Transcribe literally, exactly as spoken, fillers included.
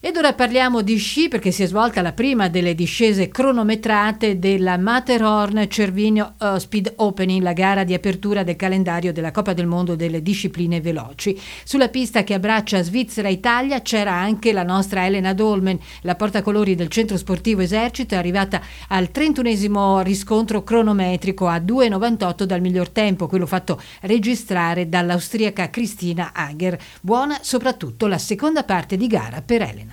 Ed ora parliamo di sci perché si è svolta la prima delle discese cronometrate della Matterhorn Cervino uh, Speed Opening, la gara di apertura del calendario della Coppa del Mondo delle discipline veloci. Sulla pista che abbraccia Svizzera e Italia c'era anche la nostra Elena Dolmen, la portacolori del centro sportivo Esercito, è arrivata al trentunesimo riscontro cronometrico a due novantotto dal miglior tempo, quello fatto registrare dall'austriaca Christina Hager. Buona soprattutto la seconda parte di gara per Elena.